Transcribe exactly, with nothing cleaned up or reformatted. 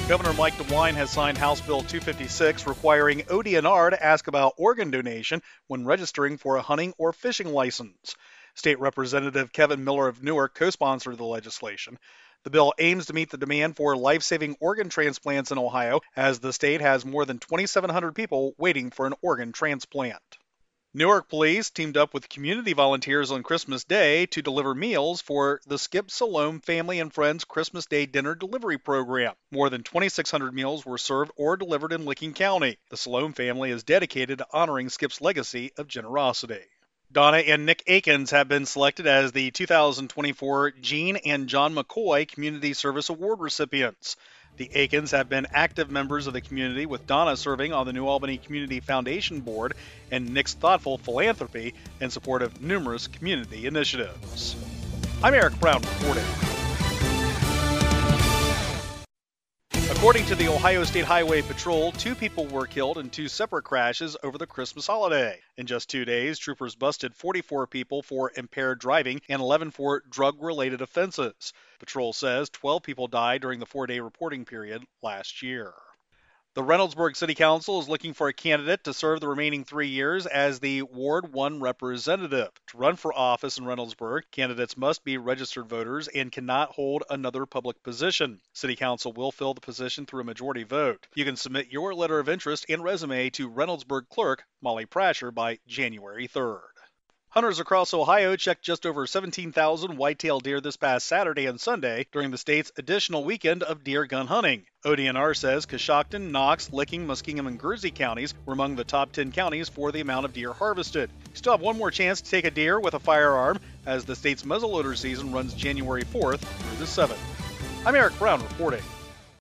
Governor Mike DeWine has signed House Bill two fifty-six requiring O D N R to ask about organ donation when registering for a hunting or fishing license. State Representative Kevin Miller of Newark co-sponsored the legislation. The bill aims to meet the demand for life-saving organ transplants in Ohio, as the state has more than twenty-seven hundred people waiting for an organ transplant. Newark police teamed up with community volunteers on Christmas Day to deliver meals for the Skip Salome Family and Friends Christmas Day Dinner Delivery Program. More than twenty-six hundred meals were served or delivered in Licking County. The Salome family is dedicated to honoring Skip's legacy of generosity. Donna and Nick Akins have been selected as the two thousand twenty-four Gene and John McCoy Community Service Award recipients. The Akins have been active members of the community, with Donna serving on the New Albany Community Foundation Board and Nick's thoughtful philanthropy in support of numerous community initiatives. I'm Eric Brown reporting. According to the Ohio State Highway Patrol, two people were killed in two separate crashes over the Christmas holiday. In just two days, troopers busted forty-four people for impaired driving and eleven for drug-related offenses. Patrol says twelve people died during the four-day reporting period last year. The Reynoldsburg City Council is looking for a candidate to serve the remaining three years as the Ward one representative. To run for office in Reynoldsburg, candidates must be registered voters and cannot hold another public position. City Council will fill the position through a majority vote. You can submit your letter of interest and resume to Reynoldsburg Clerk Molly Prasher by January third. Hunters across Ohio checked just over seventeen thousand white-tailed deer this past Saturday and Sunday during the state's additional weekend of deer gun hunting. O D N R says Coshocton, Knox, Licking, Muskingum, and Guernsey counties were among the top ten counties for the amount of deer harvested. You still have one more chance to take a deer with a firearm as the state's muzzleloader season runs January fourth through the seventh. I'm Eric Brown reporting.